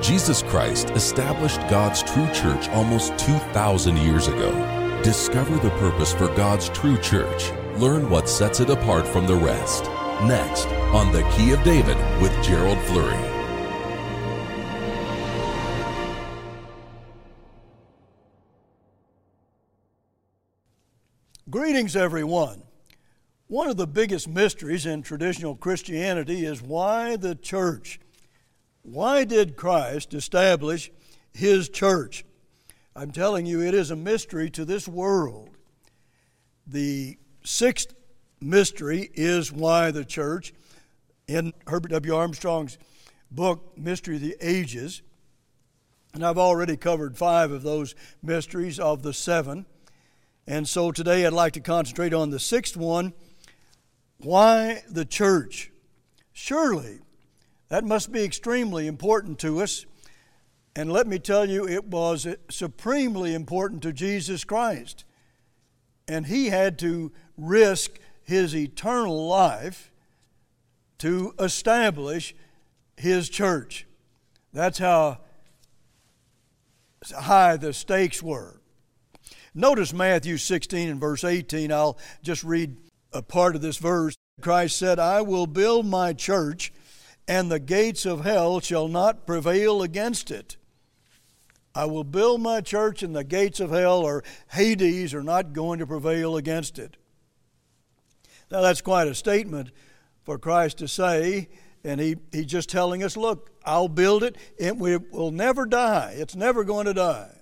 Jesus Christ established God's true church almost 2,000 years ago. Discover the purpose for God's true church. Learn what sets it apart from the rest. Next, on The Key of David with Gerald Fleury. Greetings, everyone. One of the biggest mysteries in traditional Christianity is why the church? Why did Christ establish His church? I'm telling you, it is a mystery to this world. The sixth mystery is why the church. In Herbert W. Armstrong's book, Mystery of the Ages, and I've already covered 5 of those mysteries of the 7. And so today I'd like to concentrate on the 6th one, why the church? Surely that must be extremely important to us. And let me tell you, it was supremely important to Jesus Christ. And He had to risk His eternal life to establish His church. That's how high the stakes were. Notice Matthew 16 and verse 18. I'll just read a part of this verse. Christ said, I will build my church, and the gates of hell shall not prevail against it. I will build my church, and the gates of hell or Hades are not going to prevail against it. Now that's quite a statement for Christ to say, and he's just telling us, look, I'll build it, and we will never die. It's never going to die.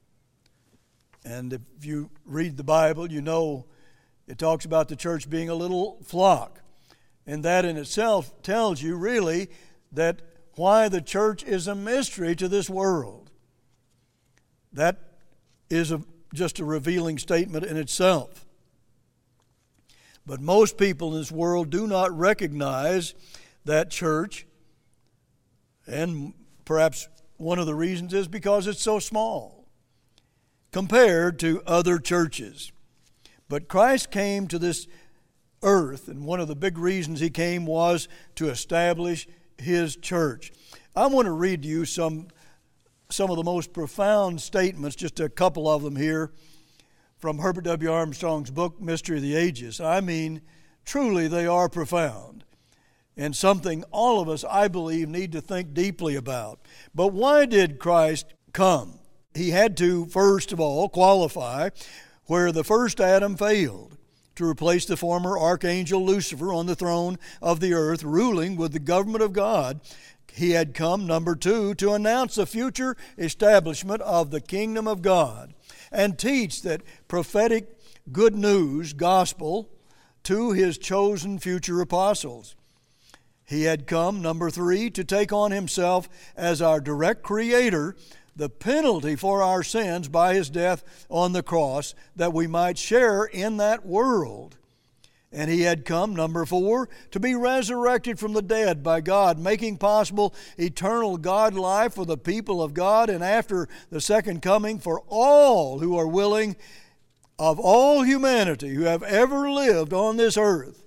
And if you read the Bible, you know it talks about the church being a little flock. And that in itself tells you really that why the church is a mystery to this world. That is just a revealing statement in itself. But most people in this world do not recognize that church. And perhaps one of the reasons is because it's so small compared to other churches. But Christ came to this earth, and one of the big reasons He came was to establish His church. I want to read to you some of the most profound statements, just a couple of them here, from Herbert W. Armstrong's book, Mystery of the Ages. I mean, truly they are profound, and something all of us, I believe, need to think deeply about. But why did Christ come? He had to, first of all, qualify where the first Adam failed, to replace the former archangel Lucifer on the throne of the earth, ruling with the government of God. He had come, number 2, to announce the future establishment of the kingdom of God and teach that prophetic good news gospel to His chosen future apostles. He had come, number 3, to take on Himself as our direct creator the penalty for our sins by His death on the cross, that we might share in that world. And He had come, number 4, to be resurrected from the dead by God, making possible eternal God life for the people of God, and after the second coming for all who are willing, of all humanity who have ever lived on this earth.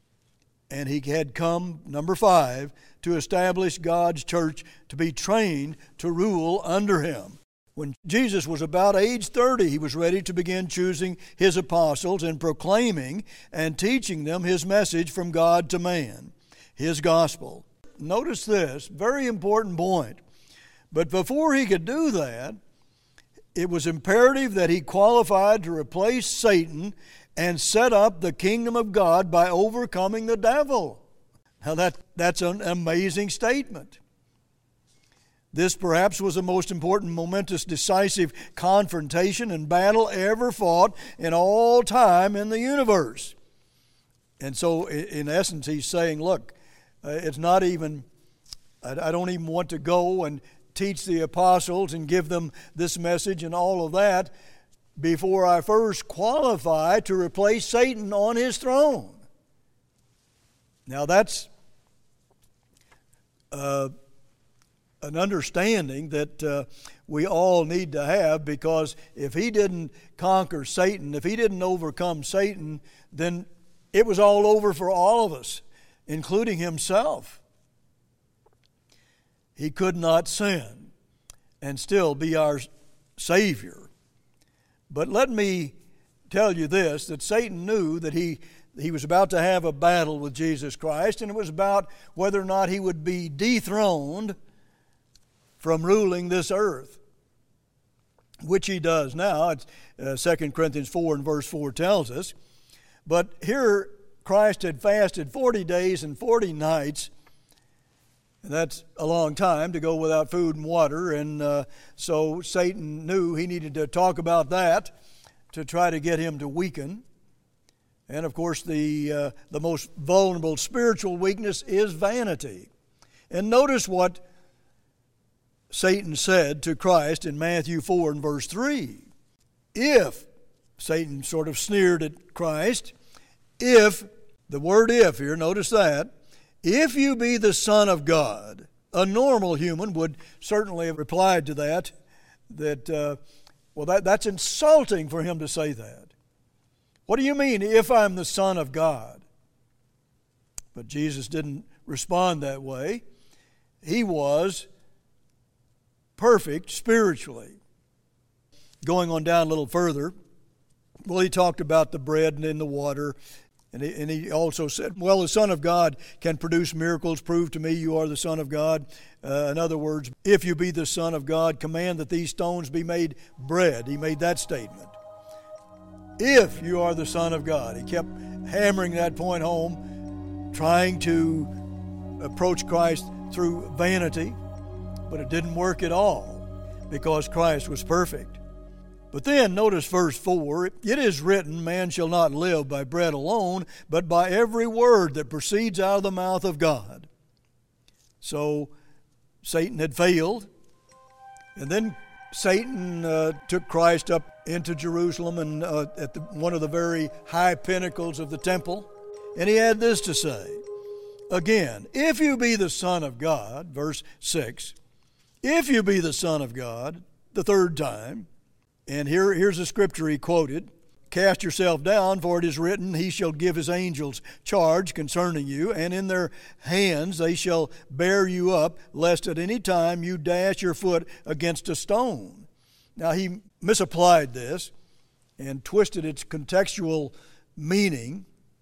And He had come, number 5, to establish God's church, to be trained to rule under Him. When Jesus was about age 30, He was ready to begin choosing His apostles and proclaiming and teaching them His message from God to man, His gospel. Notice this, very important point. But before He could do that, it was imperative that He qualified to replace Satan and set up the kingdom of God by overcoming the devil. Now that's an amazing statement. This perhaps was the most important, momentous, decisive confrontation and battle ever fought in all time in the universe. And so in essence He's saying, look, it's not even, I don't even want to go and teach the apostles and give them this message and all of that before I first qualify to replace Satan on his throne. Now that's an understanding that we all need to have, because if he didn't conquer Satan, if he didn't overcome Satan, then it was all over for all of us, including himself. He could not sin. and still be our Savior. But let me tell you this, that Satan knew that he was about to have a battle with Jesus Christ, and it was about whether or not he would be dethroned from ruling this earth, which he does now. 2 Corinthians 4 and verse 4 tells us. But here Christ had fasted 40 days and 40 nights, and that's a long time to go without food and water, and so Satan knew he needed to talk about that to try to get him to weaken. And of course the most vulnerable spiritual weakness is vanity. And notice what Satan said to Christ in Matthew 4 and verse 3. If, Satan sort of sneered at Christ, if, the word if here, notice that, if you be the Son of God, a normal human would certainly have replied to that, that's insulting for him to say that. What do you mean, if I'm the Son of God? But Jesus didn't respond that way. He was perfect spiritually. Going on down a little further, well, he talked about the bread and in the water, and he also said, well, the Son of God can produce miracles. Prove to me you are the Son of God. In other words, if you be the Son of God, command that these stones be made bread. He made that statement. If you are the Son of God. He kept hammering that point home, trying to approach Christ through vanity, but it didn't work at all because Christ was perfect. But then notice verse 4, it is written, man shall not live by bread alone, but by every word that proceeds out of the mouth of God. So Satan had failed, and then Satan took Christ up into Jerusalem and at one of the very high pinnacles of the temple, and he had this to say, again, if you be the Son of God, verse 6, if you be the Son of God, the third time, and here's the scripture he quoted, cast yourself down, for it is written, he shall give his angels charge concerning you, and in their hands they shall bear you up, lest at any time you dash your foot against a stone. Now he misapplied this and twisted its contextual meaning.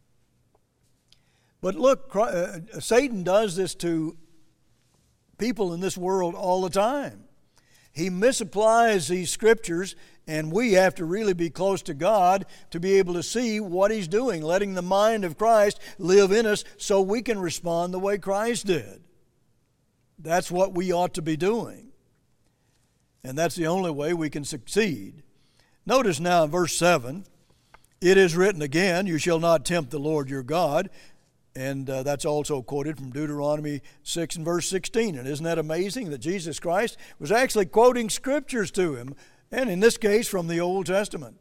But look, Satan does this to people in this world all the time. He misapplies these scriptures, and we have to really be close to God to be able to see what he's doing, letting the mind of Christ live in us so we can respond the way Christ did. That's what we ought to be doing. And that's the only way we can succeed. Notice now in verse 7, it is written again, you shall not tempt the Lord your God. And that's also quoted from Deuteronomy 6 and verse 16. And isn't that amazing that Jesus Christ was actually quoting scriptures to him, and in this case from the Old Testament.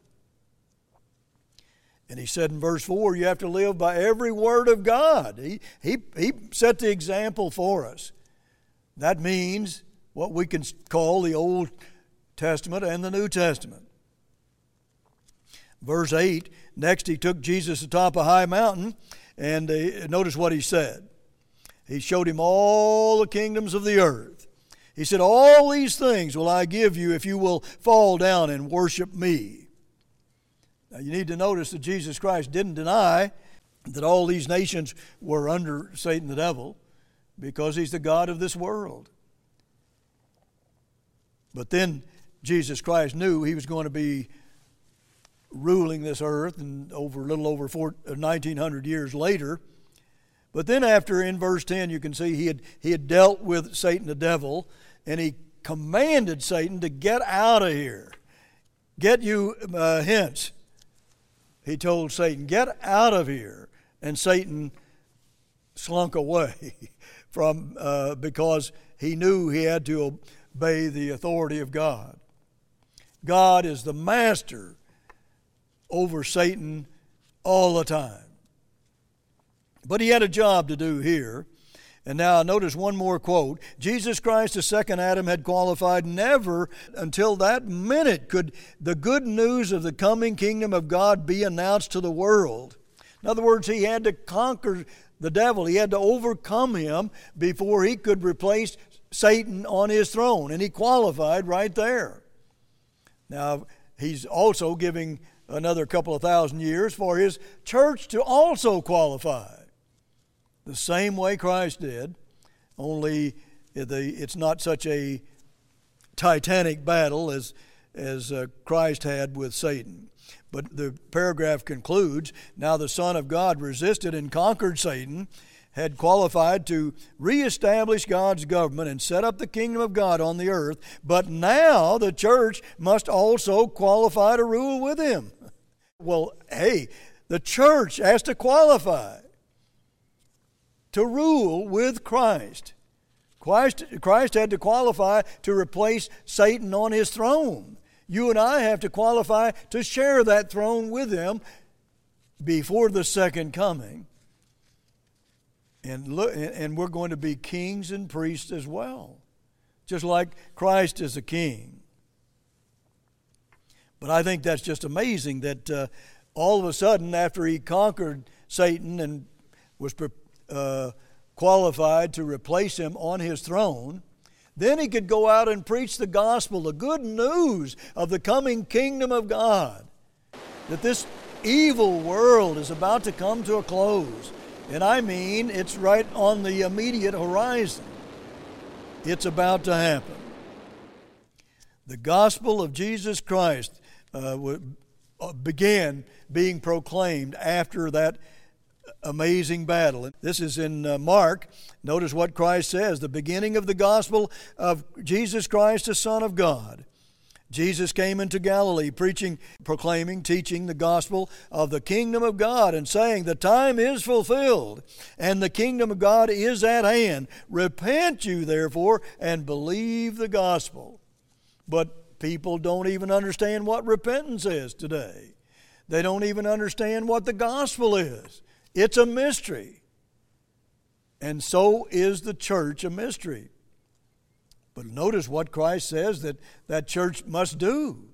And he said in verse 4, you have to live by every word of God. He set the example for us. That means what we can call the Old Testament and the New Testament. Verse 8, next he took Jesus atop a high mountain, and notice what he said. He showed him all the kingdoms of the earth. He said, all these things will I give you if you will fall down and worship me. Now you need to notice that Jesus Christ didn't deny that all these nations were under Satan the devil, because he's the God of this world. But then Jesus Christ knew he was going to be ruling this earth and a little over 1900 years later. But then after, in verse 10, you can see he had dealt with Satan the devil, and he commanded Satan to get out of here. Get you hence. He told Satan, get out of here. And Satan slunk away because he knew he had to obey the authority of God. God is the master over Satan all the time. But he had a job to do here. And now notice one more quote. Jesus Christ, the second Adam, had qualified. Never until that minute could the good news of the coming kingdom of God be announced to the world. In other words, he had to conquer the devil. He had to overcome him before he could replace Satan on his throne, and he qualified right there. Now, he's also giving another couple of thousand years for his church to also qualify. The same way Christ did, only it's not such a titanic battle as Christ had with Satan. But the paragraph concludes, now the Son of God resisted and conquered Satan, had qualified to reestablish God's government and set up the kingdom of God on the earth, but now the church must also qualify to rule with him. Well, hey, the church has to qualify to rule with Christ. Christ had to qualify to replace Satan on his throne. You and I have to qualify to share that throne with him before the second coming. And we're going to be kings and priests as well, just like Christ is a king. But I think that's just amazing that all of a sudden, after he conquered Satan and was qualified to replace him on his throne, then he could go out and preach the gospel, the good news of the coming kingdom of God, that this evil world is about to come to a close. And I mean, it's right on the immediate horizon. It's about to happen. The gospel of Jesus Christ began being proclaimed after that amazing battle. This is in Mark. Notice what Christ says, the beginning of the gospel of Jesus Christ, the Son of God. Jesus came into Galilee preaching, proclaiming, teaching the gospel of the kingdom of God and saying, the time is fulfilled and the kingdom of God is at hand. Repent you therefore and believe the gospel. But people don't even understand what repentance is today. They don't even understand what the gospel is. It's a mystery. And so is the church a mystery. But notice what Christ says that church must do.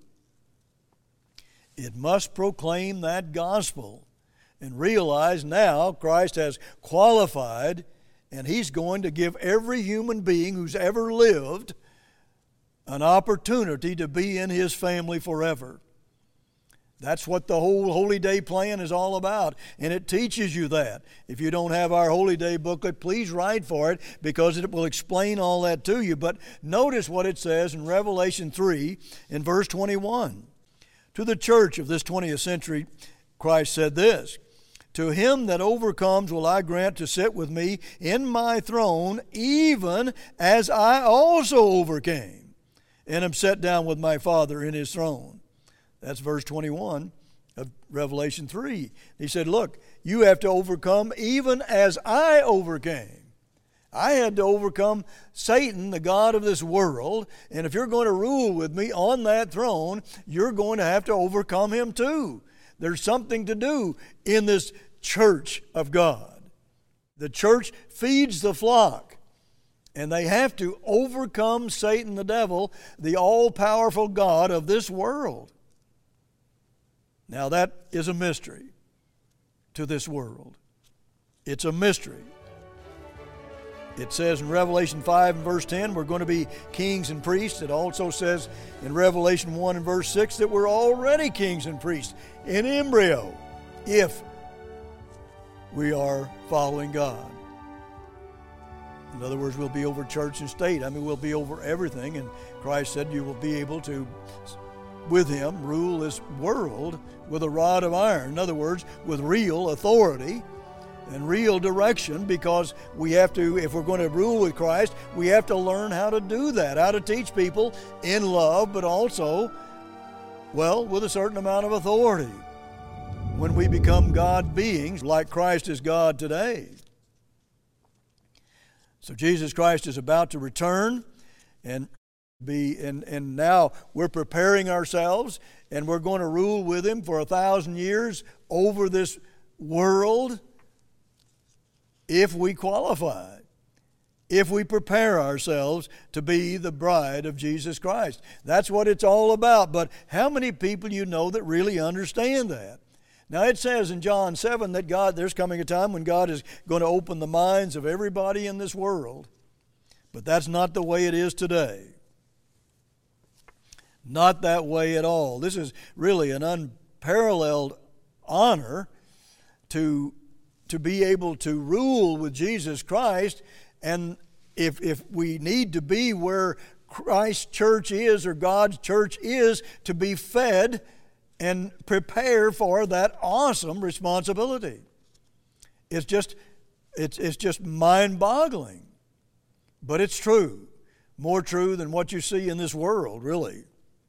It must proclaim that gospel and realize now Christ has qualified and he's going to give every human being who's ever lived an opportunity to be in his family forever. That's what the whole Holy Day plan is all about, and it teaches you that. If you don't have our Holy Day booklet, please write for it because it will explain all that to you. But notice what it says in Revelation 3 in verse 21. To the church of this 20th century, Christ said this, to him that overcomes will I grant to sit with me in my throne, even as I also overcame, and am set down with my Father in his throne. That's verse 21 of Revelation 3. He said, look, you have to overcome even as I overcame. I had to overcome Satan, the god of this world, and if you're going to rule with me on that throne, you're going to have to overcome him too. There's something to do in this church of God. The church feeds the flock, and they have to overcome Satan, the devil, the all-powerful god of this world. Now that is a mystery to this world. It's a mystery. It says in Revelation 5 and verse 10, we're going to be kings and priests. It also says in Revelation 1 and verse 6 that we're already kings and priests in embryo if we are following God. In other words, we'll be over church and state. We'll be over everything. And Christ said you will be able to, with him, rule this world with a rod of iron. In other words, with real authority and real direction, because we have to, if we're going to rule with Christ, we have to learn how to do that, how to teach people in love, but also, well, with a certain amount of authority. When we become God beings, like Christ is God today. So Jesus Christ is about to return, and now we're preparing ourselves, and we're going to rule with him for 1,000 years over this world if we qualify, if we prepare ourselves to be the bride of Jesus Christ. That's what it's all about. But how many people you know that really understand that? Now it says in John 7 that there's coming a time when God is going to open the minds of everybody in this world But that's not the way it is today. Not that way at all. This is really an unparalleled honor to be able to rule with Jesus Christ. And if we need to be where Christ's church is or God's church is, to be fed and prepare for that awesome responsibility. It's just mind-boggling. But it's true. More true than what you see in this world, really.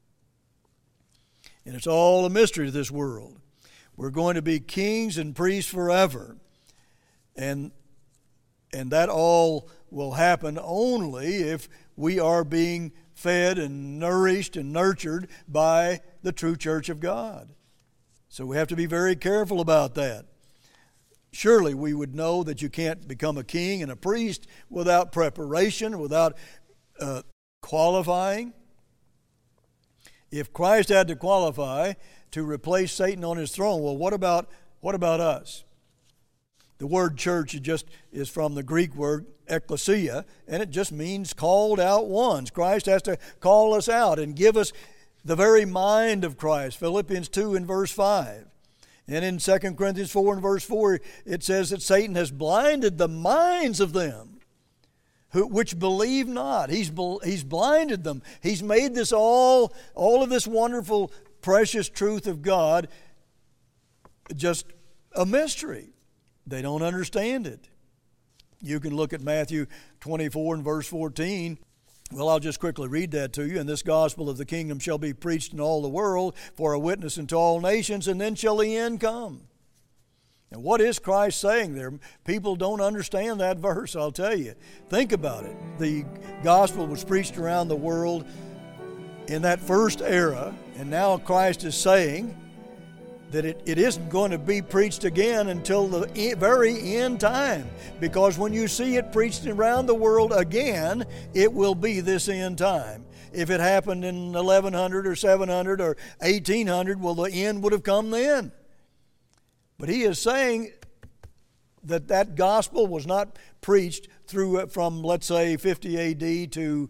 And it's all a mystery to this world. We're going to be kings and priests forever. And that all will happen only if we are being fed and nourished and nurtured by the true church of God. So we have to be very careful about that. Surely we would know that you can't become a king and a priest without preparation, without qualifying. If Christ had to qualify to replace Satan on his throne, well, what about us? The word church is from the Greek word ekklesia, and it just means called out ones. Christ has to call us out and give us the very mind of Christ. Philippians 2 and verse 5. And in 2 Corinthians 4 and verse 4, it says that Satan has blinded the minds of them which believe not. He's blinded them. He's made this all of this wonderful, precious truth of God just a mystery. They don't understand it. You can look at Matthew 24 and verse 14. Well, I'll just quickly read that to you. And this gospel of the kingdom shall be preached in all the world for a witness unto all nations, and then shall the end come. And what is Christ saying there? People don't understand that verse, I'll tell you. Think about it. The gospel was preached around the world in that first era, and now Christ is saying that it isn't going to be preached again until the very end time. Because when you see it preached around the world again, it will be this end time. If it happened in 1100 or 700 or 1800, well, the end would have come then. But he is saying that gospel was not preached from, let's say, 50 A.D. to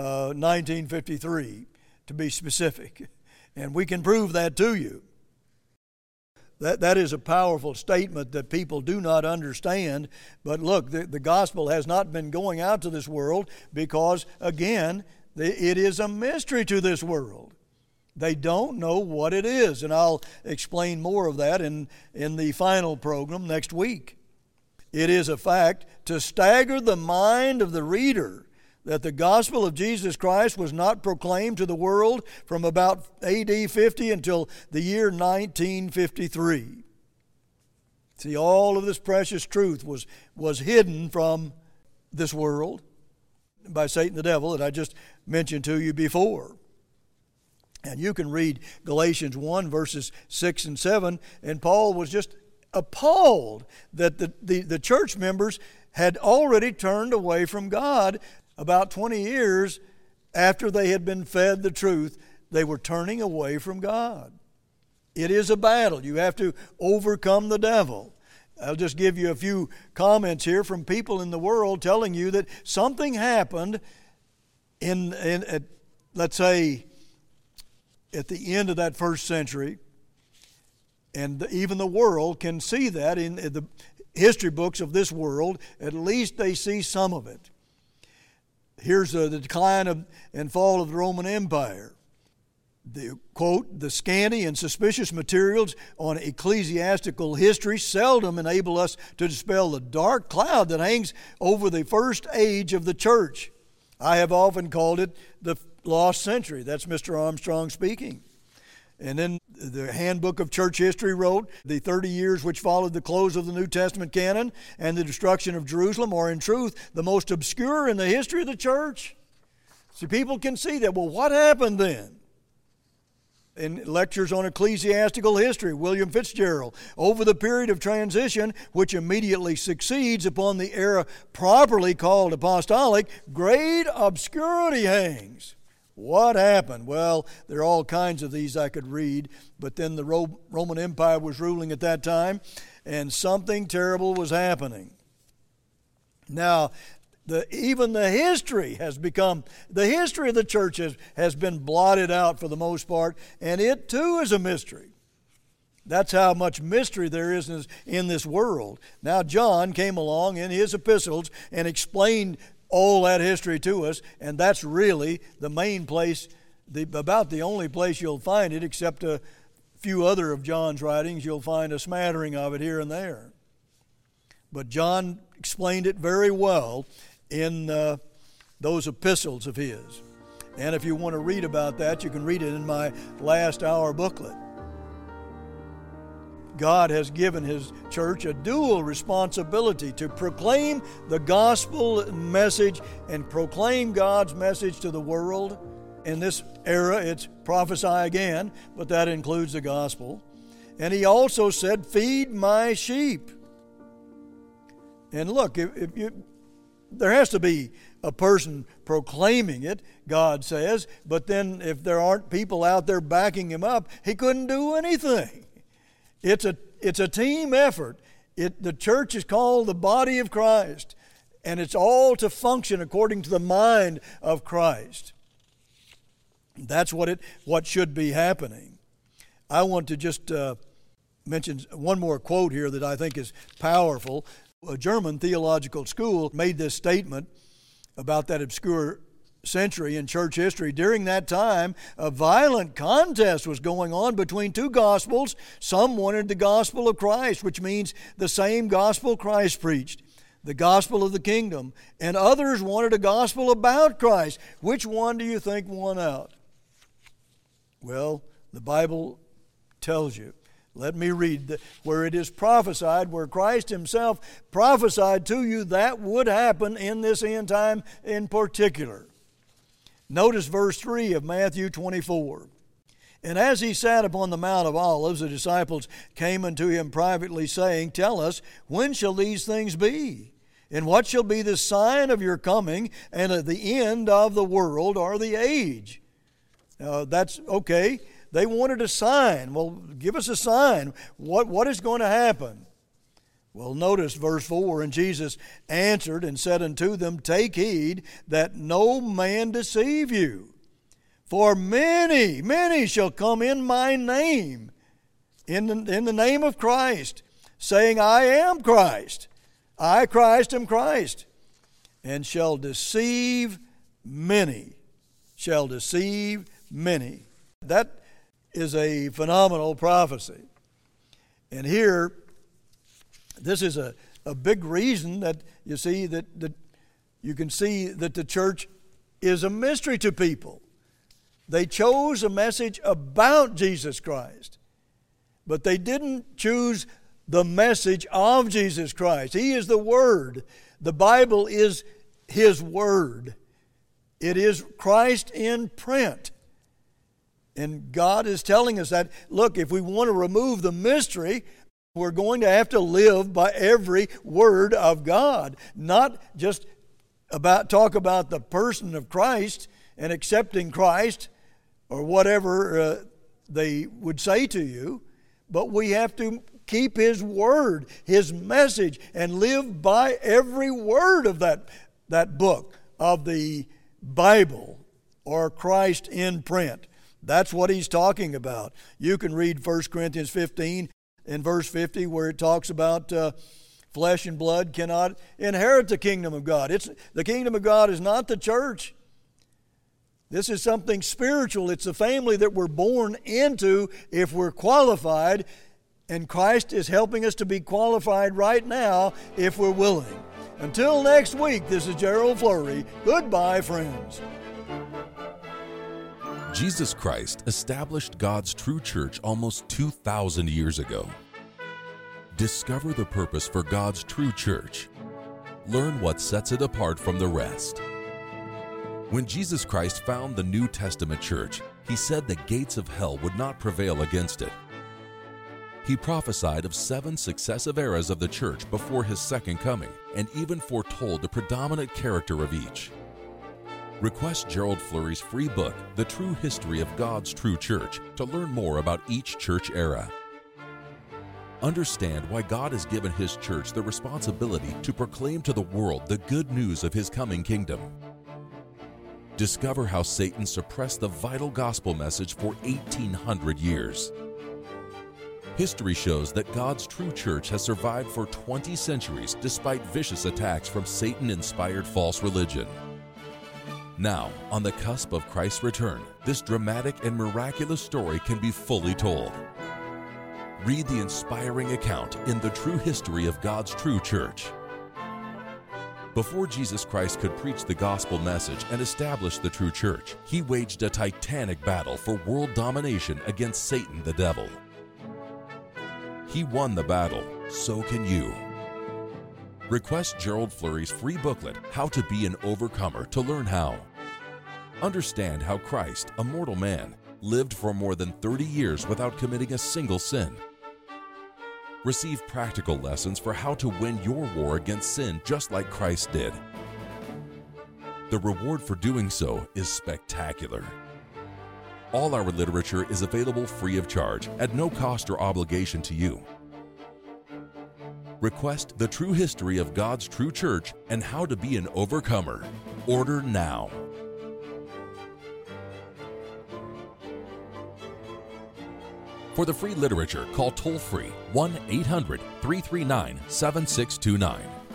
1953, to be specific. And we can prove that to you. That is a powerful statement that people do not understand. But look, the gospel has not been going out to this world because, again, it is a mystery to this world. They don't know what it is, and I'll explain more of that in the final program next week. It is a fact to stagger the mind of the reader that the gospel of Jesus Christ was not proclaimed to the world from about AD 50 until the year 1953. See, all of this precious truth was hidden from this world by Satan the devil that I just mentioned to you before. And you can read Galatians 1 verses 6 and 7, and Paul was just appalled that the church members had already turned away from God. About 20 years after they had been fed the truth, they were turning away from God. It is a battle. You have to overcome the devil. I'll just give you a few comments here from people in the world telling you that something happened let's say, at the end of that first century, and even the world can see that in the history books of this world. At least they see some of it. Here's the decline and fall of the Roman Empire. The scanty and suspicious materials on ecclesiastical history seldom enable us to dispel the dark cloud that hangs over the first age of the church. I have often called it the lost century. That's Mr. Armstrong speaking. And then the Handbook of Church History wrote, the 30 years which followed the close of the New Testament canon and the destruction of Jerusalem are in truth the most obscure in the history of the church. See, people can see that. Well, what happened then? In lectures on ecclesiastical history, William Fitzgerald, over the period of transition which immediately succeeds upon the era properly called apostolic, great obscurity hangs. What happened? Well, there are all kinds of these I could read, but then the Roman Empire was ruling at that time, and something terrible was happening. Now, Even the history has become, the history of the church has been blotted out for the most part, and it too is a mystery. That's how much mystery there is in this world. Now John came along in his epistles and explained all that history to us, and that's really the main place, about the only place you'll find it, except a few other of John's writings. You'll find a smattering of it here and there. But John explained it very well in those epistles of his. And if you want to read about that, you can read it in my last hour booklet. God has given His church a dual responsibility to proclaim the gospel message and proclaim God's message to the world. In this era, it's prophesy again, but that includes the gospel. And He also said, feed my sheep. And look, there has to be a person proclaiming it, God says, but then if there aren't people out there backing Him up, He couldn't do anything. It's a team effort. The church is called the body of Christ, and it's all to function according to the mind of Christ. That's what should be happening. I want to just mention one more quote here that I think is powerful. A German theological school made this statement about that obscure century in church history. During that time, a violent contest was going on between two gospels. Some wanted the gospel of Christ, which means the same gospel Christ preached, the gospel of the kingdom, and others wanted a gospel about Christ. Which one do you think won out? Well, the Bible tells you. Let me read where it is prophesied, where Christ Himself prophesied to you that would happen in this end time in particular. Notice verse 3 of Matthew 24. And as He sat upon the Mount of Olives, the disciples came unto Him privately, saying, Tell us, when shall these things be? And what shall be the sign of your coming and of the end of the world or the age? That's okay. They wanted a sign. Well, give us a sign. What is going to happen? Well, notice verse 4, And Jesus answered and said unto them, Take heed that no man deceive you. For many shall come in my name, in the name of Christ, saying, I am Christ. I, Christ, am Christ. And shall deceive many. Shall deceive many. That is a phenomenal prophecy. And here, this is a big reason that you see that you can see that the church is a mystery to people. They chose a message about Jesus Christ, but they didn't choose the message of Jesus Christ. He is the Word. The Bible is His Word. It is Christ in print. And God is telling us that, look, if we want to remove the mystery, we're going to have to live by every word of God, not just talk about the person of Christ and accepting Christ or whatever they would say to you, but we have to keep His Word, His message, and live by every word of that book of the Bible or Christ in print. That's what he's talking about. You can read 1 Corinthians 15 in verse 50 where it talks about flesh and blood cannot inherit the kingdom of God. The kingdom of God is not the church. This is something spiritual. It's the family that we're born into if we're qualified, and Christ is helping us to be qualified right now if we're willing. Until next week, this is Gerald Flurry. Goodbye, friends. Jesus Christ established God's true church almost 2,000 years ago. Discover the purpose for God's true church. Learn what sets it apart from the rest. When Jesus Christ found the New Testament church, He said the gates of hell would not prevail against it. He prophesied of 7 successive eras of the church before His second coming, and even foretold the predominant character of each. Request Gerald Flurry's free book, The True History of God's True Church, to learn more about each church era. Understand why God has given His church the responsibility to proclaim to the world the good news of His coming kingdom. Discover how Satan suppressed the vital gospel message for 1,800 years. History shows that God's true church has survived for 20 centuries despite vicious attacks from Satan-inspired false religion. Now, on the cusp of Christ's return, this dramatic and miraculous story can be fully told. Read the inspiring account in The True History of God's True Church. Before Jesus Christ could preach the gospel message and establish the true church, He waged a titanic battle for world domination against Satan the devil. He won the battle, so can you. Request Gerald Flurry's free booklet, How to Be an Overcomer, to learn how. Understand how Christ, a mortal man, lived for more than 30 years without committing a single sin. Receive practical lessons for how to win your war against sin just like Christ did. The reward for doing so is spectacular. All our literature is available free of charge, at no cost or obligation to you. Request The True History of God's True Church and How to Be an Overcomer. Order now. For the free literature, call toll-free 1-800-339-7629.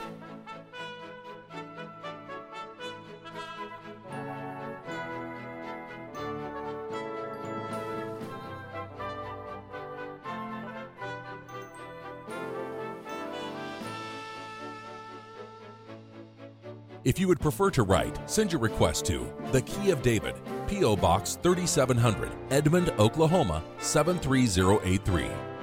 If you would prefer to write, send your request to The Key of David, P.O. Box 3700, Edmond, Oklahoma 73083.